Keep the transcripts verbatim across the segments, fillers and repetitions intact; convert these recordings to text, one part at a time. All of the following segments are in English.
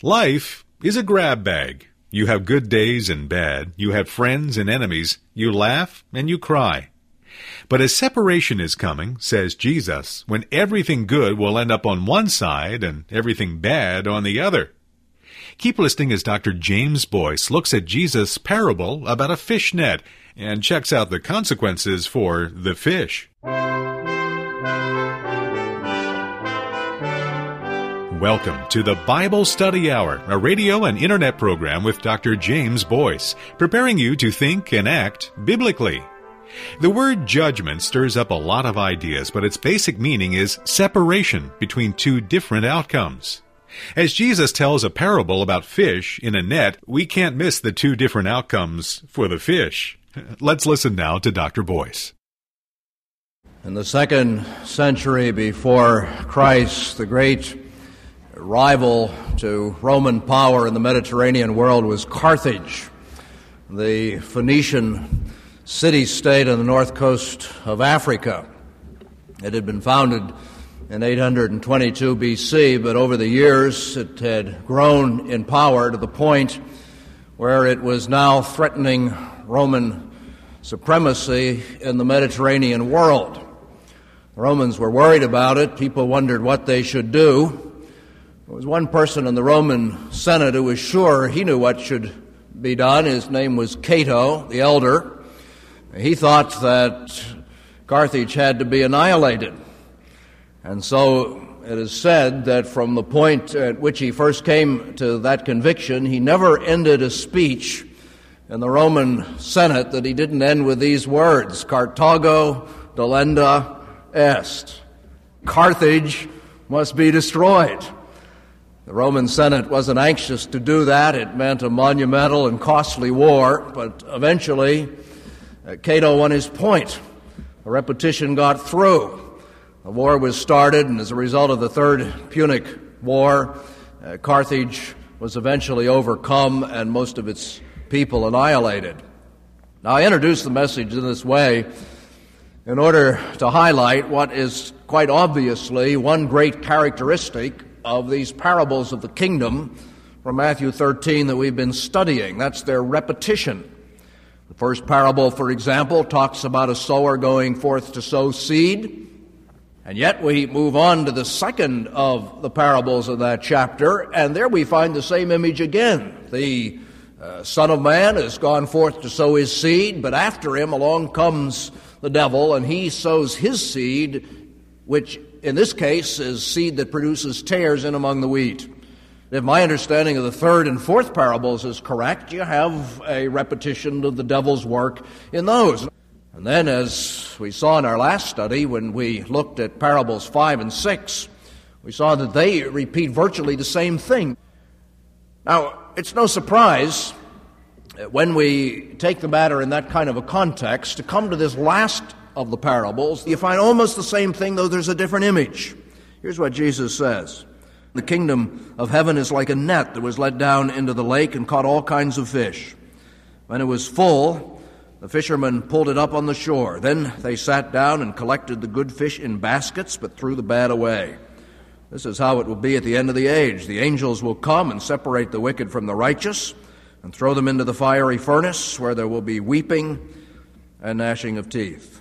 Life is a grab bag. You have good days and bad. You have friends and enemies. You laugh and you cry. But a separation is coming, says Jesus, when everything good will end up on one side and everything bad on the other. Keep listening as Doctor James Boyce looks at Jesus' parable about a fish net and checks out the consequences for the fish. Welcome to the Bible Study Hour, a radio and internet program with Doctor James Boyce, preparing you to think and act biblically. The word judgment stirs up a lot of ideas, but its basic meaning is separation between two different outcomes. As Jesus tells a parable about fish in a net, we can't miss the two different outcomes for the fish. Let's listen now to Doctor Boyce. In the second century before Christ, the great rival to Roman power in the Mediterranean world was Carthage, the Phoenician city-state on the north coast of Africa. It had been founded in eight hundred twenty-two B C, but over the years it had grown in power to the point where it was now threatening Roman supremacy in the Mediterranean world. The Romans were worried about it. People wondered what they should do. There was one person in the Roman Senate who was sure he knew what should be done. His name was Cato, the elder. He thought that Carthage had to be annihilated. And so it is said that from the point at which he first came to that conviction, he never ended a speech in the Roman Senate that he didn't end with these words, Carthago delenda est. Carthage must be destroyed. The Roman Senate wasn't anxious to do that. It meant a monumental and costly war, but eventually uh, Cato won his point. The repetition got through. The war was started, and as a result of the Third Punic War, uh, Carthage was eventually overcome and most of its people annihilated. Now, I introduce the message in this way in order to highlight what is quite obviously one great characteristic of these parables of the kingdom from Matthew thirteen that we've been studying. That's their repetition. The first parable, for example, talks about a sower going forth to sow seed. And yet we move on to the second of the parables of that chapter, and there we find the same image again. The uh, Son of Man has gone forth to sow his seed, but after him along comes the devil, and he sows his seed, which in this case is seed that produces tares in among the wheat. If my understanding of the third and fourth parables is correct, you have a repetition of the devil's work in those. And then, as we saw in our last study, when we looked at parables five and six, we saw that they repeat virtually the same thing. Now, it's no surprise when we take the matter in that kind of a context to come to this last of the parables, you find almost the same thing, though there's a different image. Here's what Jesus says. The kingdom of heaven is like a net that was let down into the lake and caught all kinds of fish. When it was full, the fishermen pulled it up on the shore. Then they sat down and collected the good fish in baskets, but threw the bad away. This is how it will be at the end of the age. The angels will come and separate the wicked from the righteous and throw them into the fiery furnace, where there will be weeping and gnashing of teeth.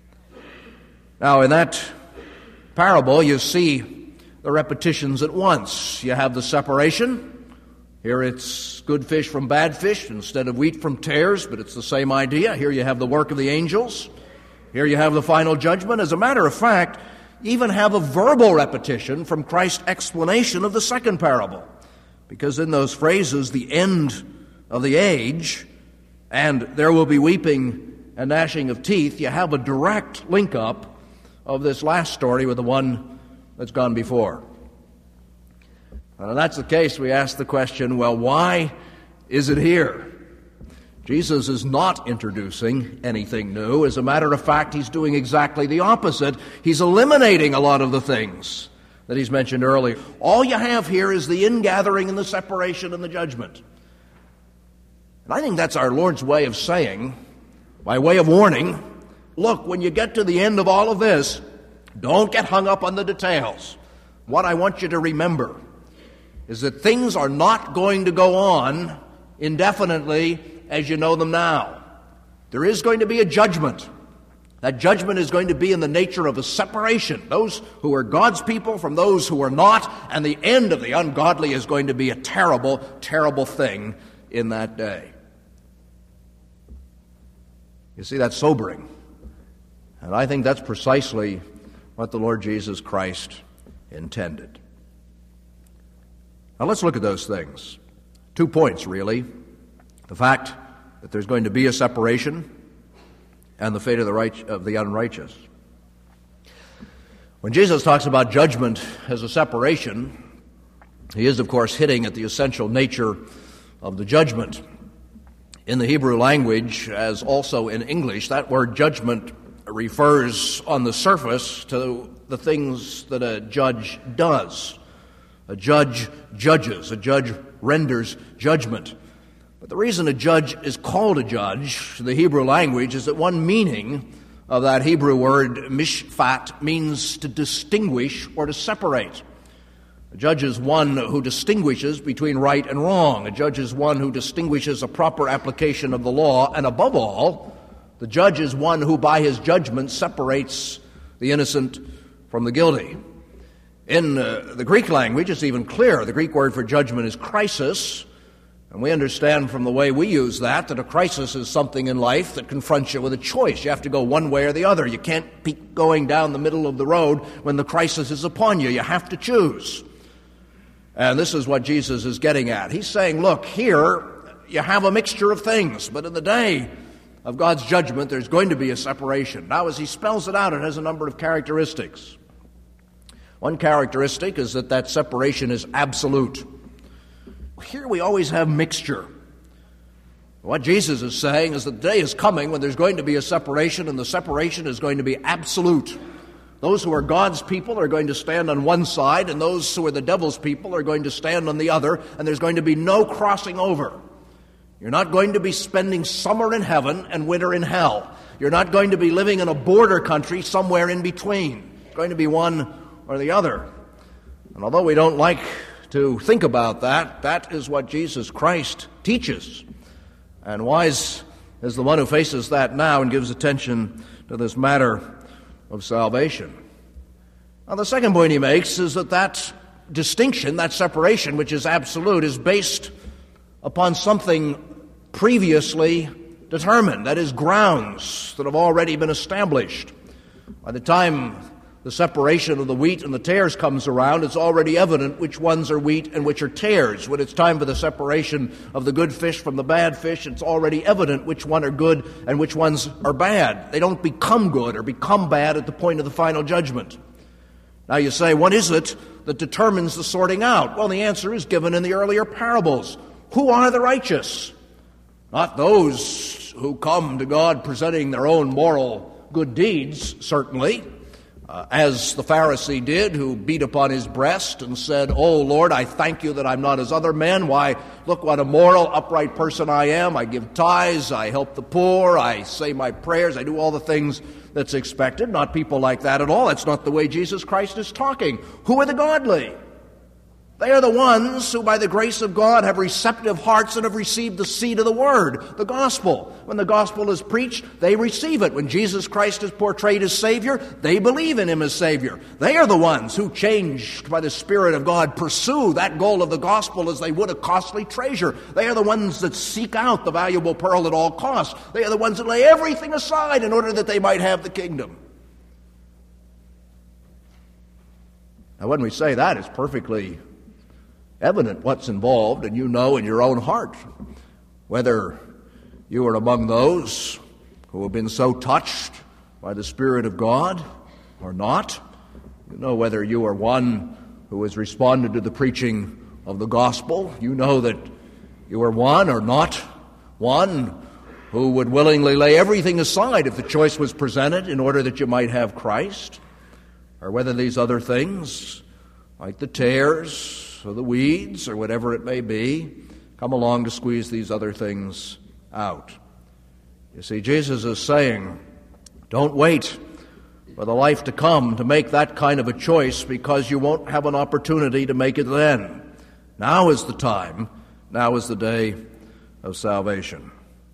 Now, in that parable, you see the repetitions at once. You have the separation. Here it's good fish from bad fish instead of wheat from tares, but it's the same idea. Here you have the work of the angels. Here you have the final judgment. As a matter of fact, you even have a verbal repetition from Christ's explanation of the second parable. Because in those phrases, the end of the age, and there will be weeping and gnashing of teeth, you have a direct link-up of this last story with the one that's gone before. And if that's the case, we ask the question, well, why is it here? Jesus is not introducing anything new. As a matter of fact, he's doing exactly the opposite. He's eliminating a lot of the things that he's mentioned earlier. All you have here is the ingathering and the separation and the judgment. And I think that's our Lord's way of saying, by way of warning, look, when you get to the end of all of this, don't get hung up on the details. What I want you to remember is that things are not going to go on indefinitely as you know them now. There is going to be a judgment. That judgment is going to be in the nature of a separation. Those who are God's people from those who are not, and the end of the ungodly is going to be a terrible, terrible thing in that day. You see, that's sobering. And I think that's precisely what the Lord Jesus Christ intended. Now let's look at those things. Two points, really. The fact that there's going to be a separation and the fate of the right, of the unrighteous. When Jesus talks about judgment as a separation, he is, of course, hitting at the essential nature of the judgment. In the Hebrew language, as also in English, that word judgment refers on the surface to the things that a judge does. A judge judges, a judge renders judgment. But the reason a judge is called a judge in the Hebrew language is that one meaning of that Hebrew word, mishpat, means to distinguish or to separate. A judge is one who distinguishes between right and wrong. A judge is one who distinguishes a proper application of the law. And above all, the judge is one who by his judgment separates the innocent from the guilty. In uh, the Greek language, it's even clearer. The Greek word for judgment is crisis. And we understand from the way we use that that a crisis is something in life that confronts you with a choice. You have to go one way or the other. You can't keep going down the middle of the road when the crisis is upon you. You have to choose. And this is what Jesus is getting at. He's saying, look, here you have a mixture of things, but in the day of God's judgment, there's going to be a separation. Now, as he spells it out, it has a number of characteristics. One characteristic is that that separation is absolute. Here we always have mixture. What Jesus is saying is that the day is coming when there's going to be a separation, and the separation is going to be absolute. Those who are God's people are going to stand on one side, and those who are the devil's people are going to stand on the other, and there's going to be no crossing over. You're not going to be spending summer in heaven and winter in hell. You're not going to be living in a border country somewhere in between. It's going to be one or the other. And although we don't like to think about that, that is what Jesus Christ teaches. And wise is the one who faces that now and gives attention to this matter of salvation. Now, the second point he makes is that that distinction, that separation, which is absolute, is based upon something previously determined, that is, grounds that have already been established. By the time the separation of the wheat and the tares comes around, it's already evident which ones are wheat and which are tares. When it's time for the separation of the good fish from the bad fish, it's already evident which one are good and which ones are bad. They don't become good or become bad at the point of the final judgment. Now you say, what is it that determines the sorting out? Well, the answer is given in the earlier parables. Who are the righteous? Not those who come to God presenting their own moral good deeds, certainly, Uh, as the Pharisee did, who beat upon his breast and said, "Oh, Lord, I thank you that I'm not as other men. Why, look what a moral, upright person I am. I give tithes, I help the poor, I say my prayers, I do all the things that's expected." Not people like that at all. That's not the way Jesus Christ is talking. Who are the godly? They are the ones who, by the grace of God, have receptive hearts and have received the seed of the Word, the gospel. When the gospel is preached, they receive it. When Jesus Christ is portrayed as Savior, they believe in Him as Savior. They are the ones who, changed by the Spirit of God, pursue that goal of the gospel as they would a costly treasure. They are the ones that seek out the valuable pearl at all costs. They are the ones that lay everything aside in order that they might have the kingdom. Now, when we say that, it's perfectly evident what's involved, and you know in your own heart whether you are among those who have been so touched by the Spirit of God or not. You know whether you are one who has responded to the preaching of the gospel. You know that you are one or not one who would willingly lay everything aside if the choice was presented in order that you might have Christ, or whether these other things, like the tares or the weeds or whatever it may be, come along to squeeze these other things out. You see, Jesus is saying, don't wait for the life to come to make that kind of a choice, because you won't have an opportunity to make it then. Now is the time. Now is the day of salvation.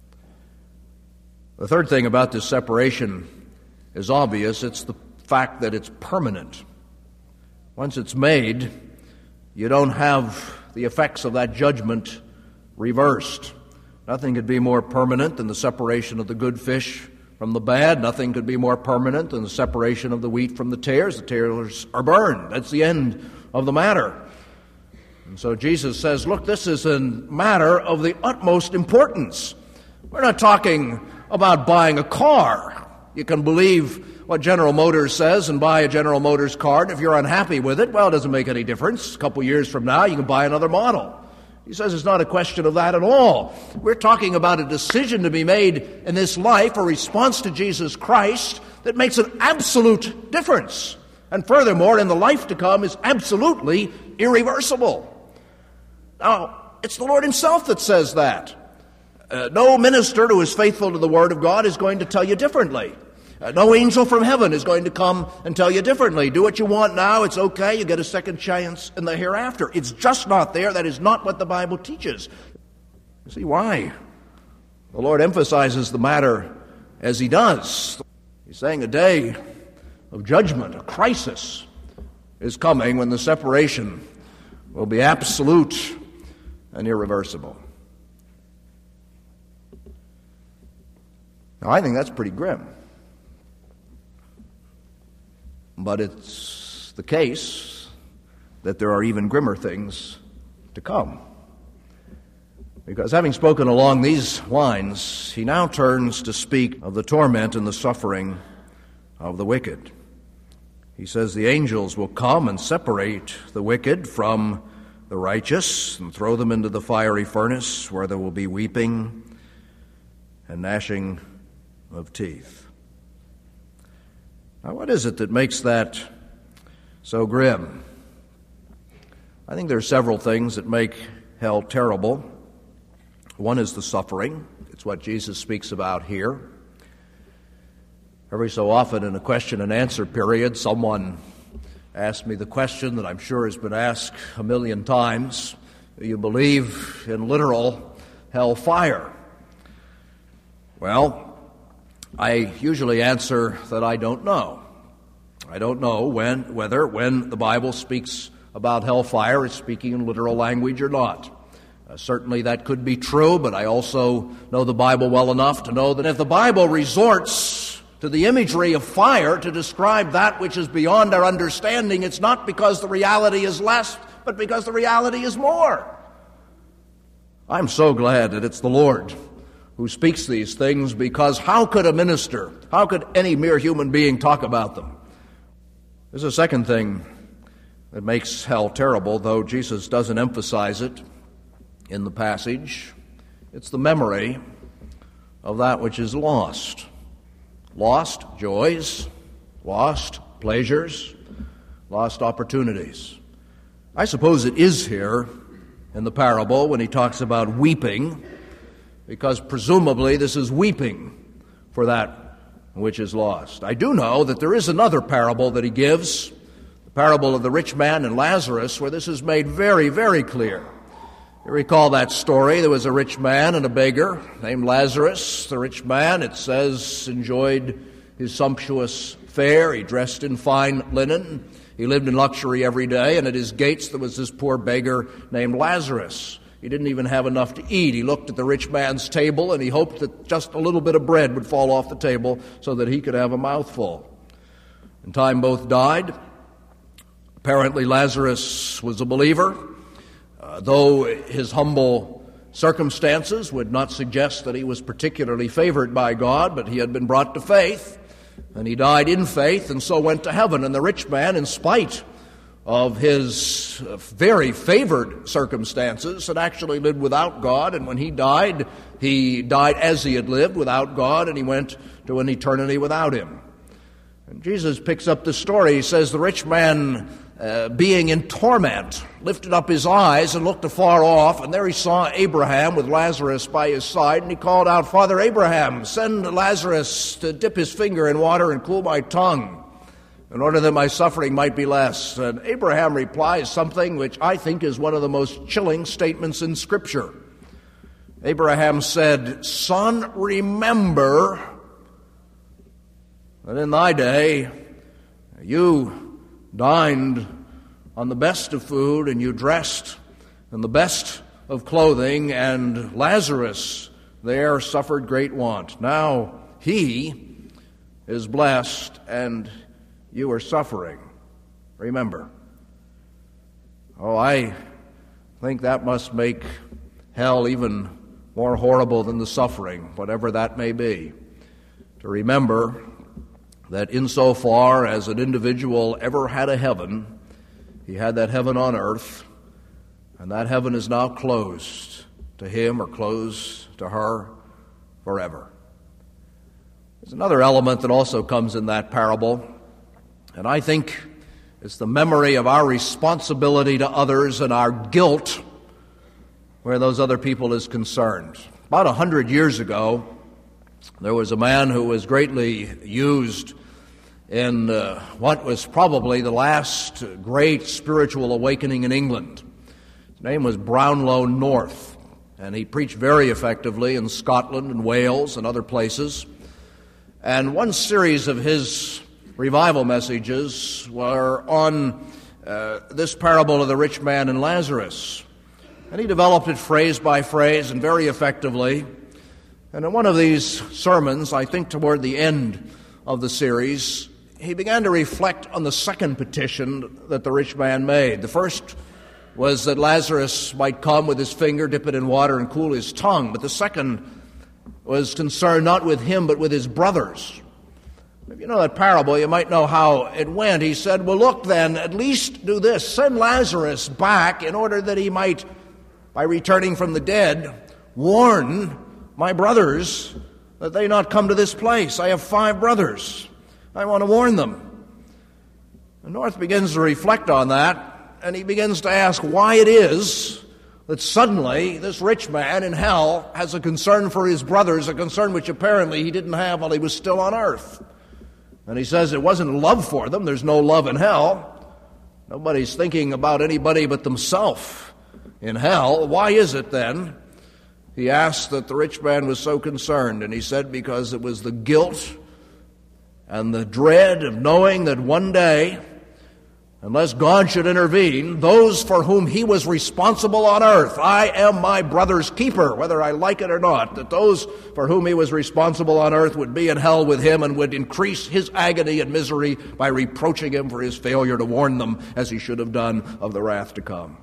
The third thing about this separation is obvious. It's the fact that it's permanent. Once it's made, you don't have the effects of that judgment reversed. Nothing could be more permanent than the separation of the good fish from the bad. Nothing could be more permanent than the separation of the wheat from the tares. The tares are burned. That's the end of the matter. And so Jesus says, look, this is a matter of the utmost importance. We're not talking about buying a car. You can believe what General Motors says and buy a General Motors car, and if you're unhappy with it, well, it doesn't make any difference. A couple years from now, you can buy another model. He says it's not a question of that at all. We're talking about a decision to be made in this life, a response to Jesus Christ that makes an absolute difference. And furthermore, in the life to come is absolutely irreversible. Now, it's the Lord himself that says that. Uh, no minister who is faithful to the Word of God is going to tell you differently. Uh, no angel from heaven is going to come and tell you differently. Do what you want now, it's okay, you get a second chance in the hereafter. It's just not there. That is not what the Bible teaches. You see why? The Lord emphasizes the matter as he does. He's saying a day of judgment, a crisis, is coming when the separation will be absolute and irreversible. Now, I think that's pretty grim. But it's the case that there are even grimmer things to come. Because having spoken along these lines, he now turns to speak of the torment and the suffering of the wicked. He says the angels will come and separate the wicked from the righteous and throw them into the fiery furnace where there will be weeping and gnashing of teeth. Now, what is it that makes that so grim? I think there are several things that make hell terrible. One is the suffering. It's what Jesus speaks about here. Every so often in a question and answer period, someone asks me the question that I'm sure has been asked a million times: do you believe in literal hellfire? Well, I usually answer that I don't know. I don't know when, whether when the Bible speaks about hellfire, it's speaking in literal language or not. Uh, certainly that could be true, but I also know the Bible well enough to know that if the Bible resorts to the imagery of fire to describe that which is beyond our understanding, it's not because the reality is less, but because the reality is more. I'm so glad that it's the Lord who speaks these things, because how could a minister, how could any mere human being talk about them? There's a second thing that makes hell terrible, though Jesus doesn't emphasize it in the passage. It's the memory of that which is lost. Lost joys, lost pleasures, lost opportunities. I suppose it is here in the parable when he talks about weeping, because presumably this is weeping for that which is lost. I do know that there is another parable that he gives, the parable of the rich man and Lazarus, where this is made very, very clear. You recall that story. There was a rich man and a beggar named Lazarus. The rich man, it says, enjoyed his sumptuous fare. He dressed in fine linen. He lived in luxury every day, and at his gates there was this poor beggar named Lazarus. He didn't even have enough to eat. He looked at the rich man's table, and he hoped that just a little bit of bread would fall off the table so that he could have a mouthful. In time, both died. Apparently, Lazarus was a believer, uh, though his humble circumstances would not suggest that he was particularly favored by God, but he had been brought to faith, and he died in faith, and so went to heaven. And the rich man, in spite of his very favored circumstances, had actually lived without God, and when he died, he died as he had lived, without God, and he went to an eternity without him. And Jesus picks up the story. He says, the rich man, uh, being in torment, lifted up his eyes and looked afar off, and there he saw Abraham with Lazarus by his side, and he called out, Father Abraham, send Lazarus to dip his finger in water and cool my tongue, in order that my suffering might be less. And Abraham replies something which I think is one of the most chilling statements in Scripture. Abraham said, "Son, remember that in thy day you dined on the best of food, and you dressed in the best of clothing, and Lazarus there suffered great want. Now he is blessed, and you are suffering. Remember." Oh, I think that must make hell even more horrible than the suffering, whatever that may be. To remember that insofar as an individual ever had a heaven, he had that heaven on earth, and that heaven is now closed to him or closed to her forever. There's another element that also comes in that parable, and I think it's the memory of our responsibility to others and our guilt where those other people is concerned. About a hundred years ago, there was a man who was greatly used in uh, what was probably the last great spiritual awakening in England. His name was Brownlow North, and he preached very effectively in Scotland and Wales and other places. And one series of his revival messages were on uh, this parable of the rich man and Lazarus. And he developed it phrase by phrase and very effectively. And in one of these sermons, I think toward the end of the series, he began to reflect on the second petition that the rich man made. The first was that Lazarus might come with his finger, dip it in water, and cool his tongue. But the second was concerned not with him, but with his brothers. If you know that parable, you might know how it went. He said, well, look then, at least do this. Send Lazarus back in order that he might, by returning from the dead, warn my brothers that they not come to this place. I have five brothers. I want to warn them. And North begins to reflect on that, and he begins to ask why it is that suddenly this rich man in hell has a concern for his brothers, a concern which apparently he didn't have while he was still on earth. And he says it wasn't love for them. There's no love in hell. Nobody's thinking about anybody but themselves in hell. Why is it then, he asked, that the rich man was so concerned? And he said because it was the guilt and the dread of knowing that one day, unless God should intervene, those for whom he was responsible on earth, I am my brother's keeper, whether I like it or not, that those for whom he was responsible on earth would be in hell with him and would increase his agony and misery by reproaching him for his failure to warn them, as he should have done, of the wrath to come.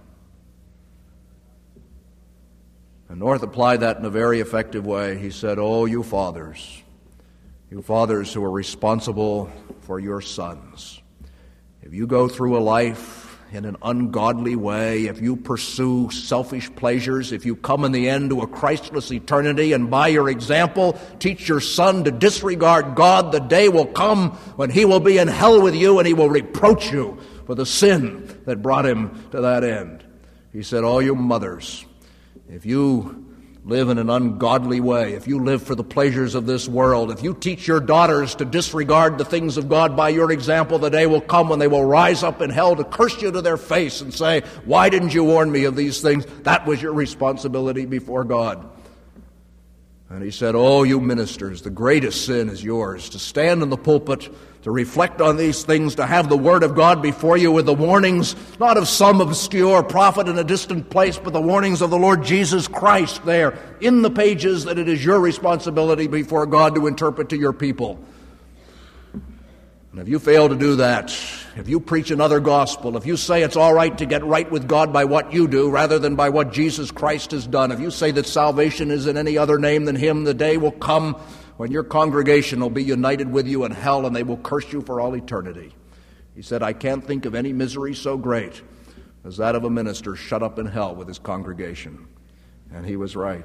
And North applied that in a very effective way. He said, oh, you fathers, you fathers who are responsible for your sons, if you go through a life in an ungodly way, if you pursue selfish pleasures, if you come in the end to a Christless eternity and by your example teach your son to disregard God, the day will come when he will be in hell with you and he will reproach you for the sin that brought him to that end. He said, all you mothers, if you live in an ungodly way, if you live for the pleasures of this world, if you teach your daughters to disregard the things of God by your example, the day will come when they will rise up in hell to curse you to their face and say, why didn't you warn me of these things? That was your responsibility before God. And he said, oh, you ministers, the greatest sin is yours, to stand in the pulpit, to reflect on these things, to have the Word of God before you with the warnings, not of some obscure prophet in a distant place, but the warnings of the Lord Jesus Christ there in the pages that it is your responsibility before God to interpret to your people. And if you fail to do that, if you preach another gospel, if you say it's all right to get right with God by what you do rather than by what Jesus Christ has done, if you say that salvation is in any other name than Him, the day will come when your congregation will be united with you in hell and they will curse you for all eternity. He said, I can't think of any misery so great as that of a minister shut up in hell with his congregation. And he was right.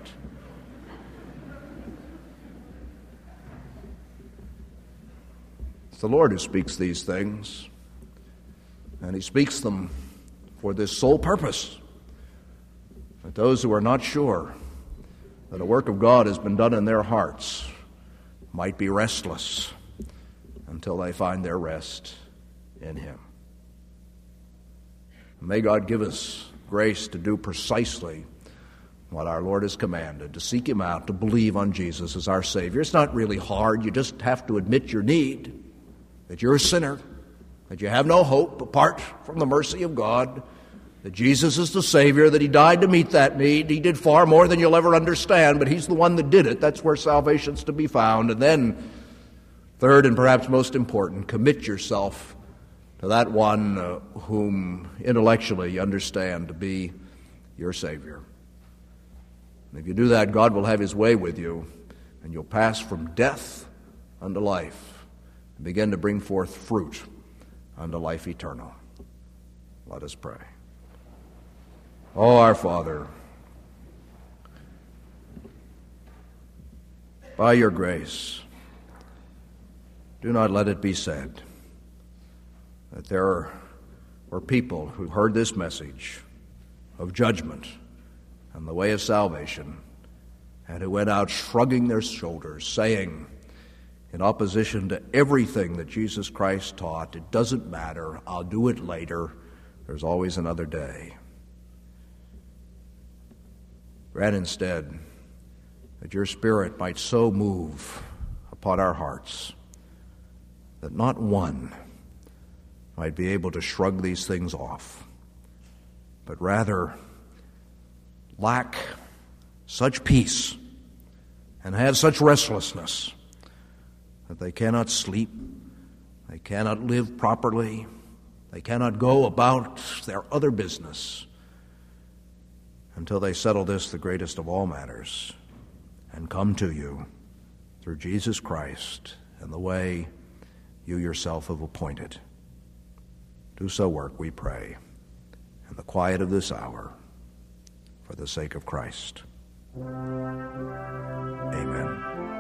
It's the Lord who speaks these things, and He speaks them for this sole purpose, that those who are not sure that a work of God has been done in their hearts might be restless until they find their rest in him. May God give us grace to do precisely what our Lord has commanded, to seek him out, to believe on Jesus as our Savior. It's not really hard. You just have to admit your need, that you're a sinner, that you have no hope apart from the mercy of God, that Jesus is the Savior, that he died to meet that need. He did far more than you'll ever understand, but he's the one that did it. That's where salvation's to be found. And then, third and perhaps most important, commit yourself to that one uh, whom intellectually you understand to be your Savior. And if you do that, God will have his way with you, and you'll pass from death unto life and begin to bring forth fruit unto life eternal. Let us pray. Oh, our Father, by your grace, do not let it be said that there were people who heard this message of judgment and the way of salvation and who went out shrugging their shoulders, saying, in opposition to everything that Jesus Christ taught, it doesn't matter, I'll do it later, there's always another day. Grant instead that your Spirit might so move upon our hearts that not one might be able to shrug these things off, but rather lack such peace and have such restlessness that they cannot sleep, they cannot live properly, they cannot go about their other business until they settle this, the greatest of all matters, and come to you through Jesus Christ and the way you yourself have appointed. Do so work, we pray, in the quiet of this hour, for the sake of Christ. Amen.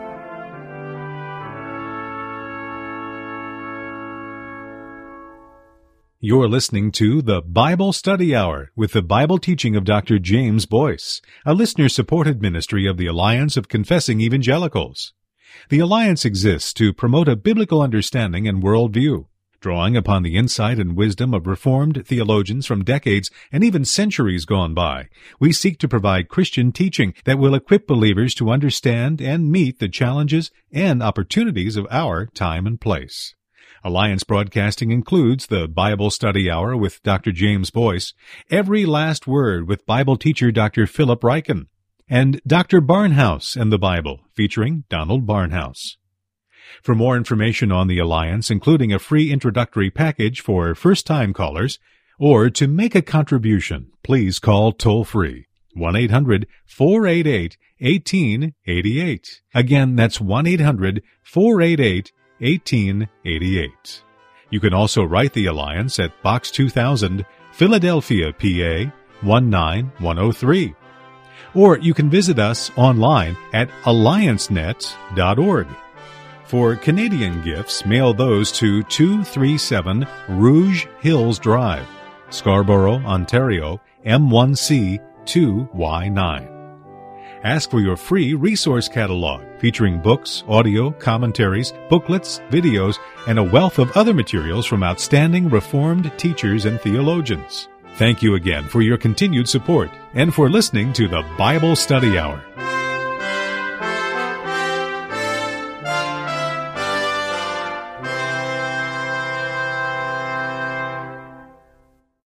You're listening to the Bible Study Hour with the Bible teaching of Doctor James Boyce, a listener-supported ministry of the Alliance of Confessing Evangelicals. The Alliance exists to promote a biblical understanding and worldview. Drawing upon the insight and wisdom of Reformed theologians from decades and even centuries gone by, we seek to provide Christian teaching that will equip believers to understand and meet the challenges and opportunities of our time and place. Alliance Broadcasting includes the Bible Study Hour with Doctor James Boyce, Every Last Word with Bible teacher Doctor Philip Ryken, and Doctor Barnhouse and the Bible, featuring Donald Barnhouse. For more information on the Alliance, including a free introductory package for first-time callers, or to make a contribution, please call toll-free one eight hundred, four eight eight, one eight eight eight. Again, that's one eight hundred, four eight eight, one eight eight eight. You can also write the Alliance at Box two thousand, Philadelphia, P A one nine one oh three. Or you can visit us online at alliance net dot org. For Canadian gifts, mail those to two thirty-seven Rouge Hills Drive, Scarborough, Ontario, M one C two Y nine. Ask for your free resource catalog featuring books, audio, commentaries, booklets, videos, and a wealth of other materials from outstanding Reformed teachers and theologians. Thank you again for your continued support and for listening to the Bible Study Hour.